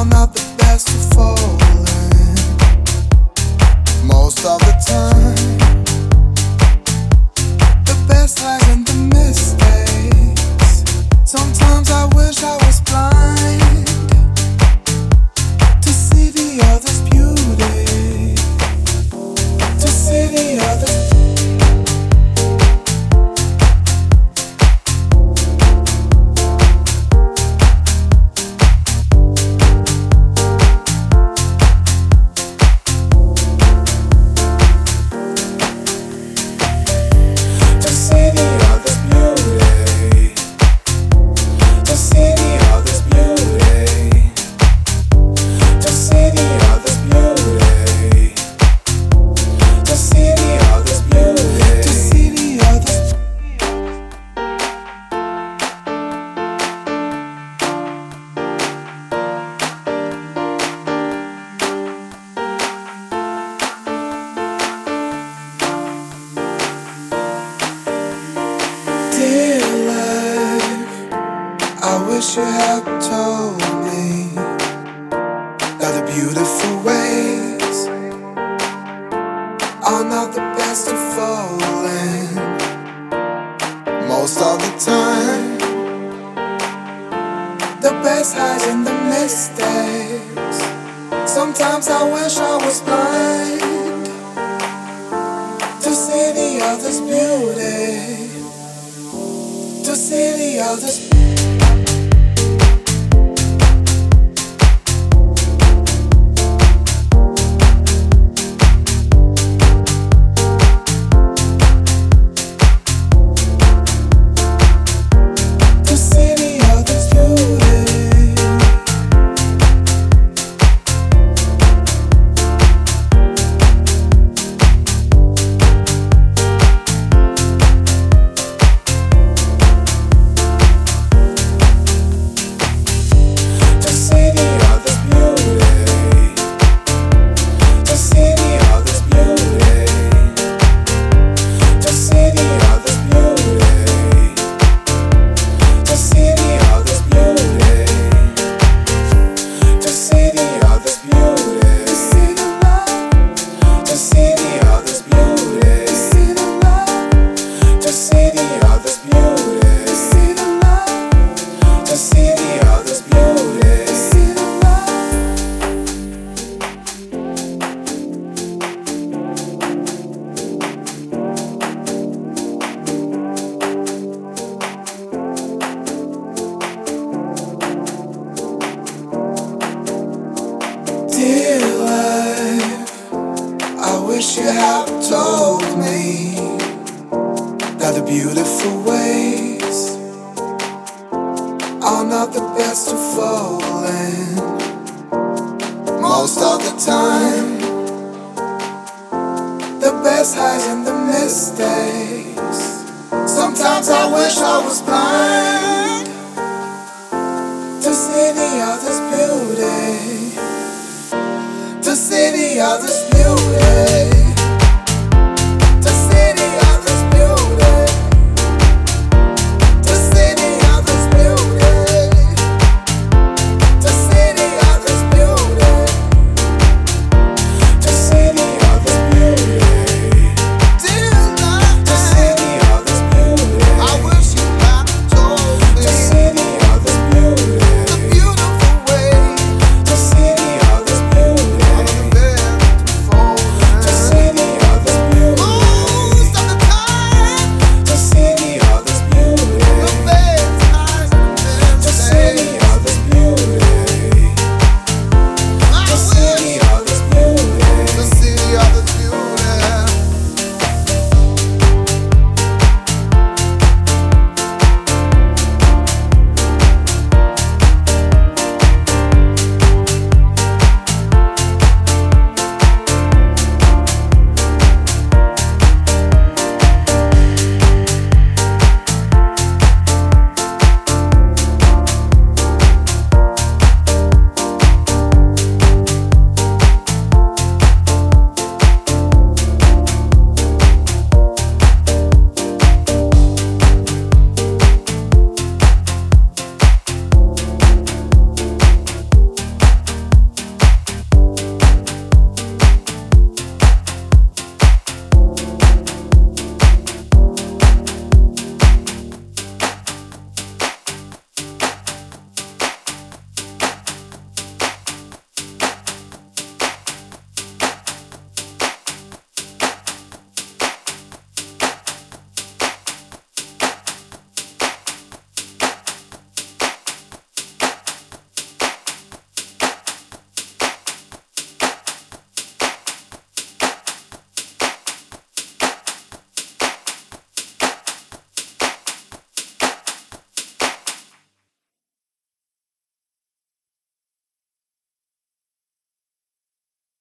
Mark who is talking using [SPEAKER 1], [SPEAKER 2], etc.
[SPEAKER 1] I'm not the best of falling most of the time. The best lies in the mistakes. Sometimes I wish I was blind to see the other's beauty, to see the other's. I wish you had told me that the beautiful ways are not the best of falling most of the time. The best hides in the mistakes. Sometimes I wish I was blind to see the other's beauty, to see the other's beauty. Dear life, I wish you had told me that the beautiful ways are not the best of falling most of the time. The best hides in the mistakes. Sometimes I wish I was blind to see the other's beauty, to see the other's beauty.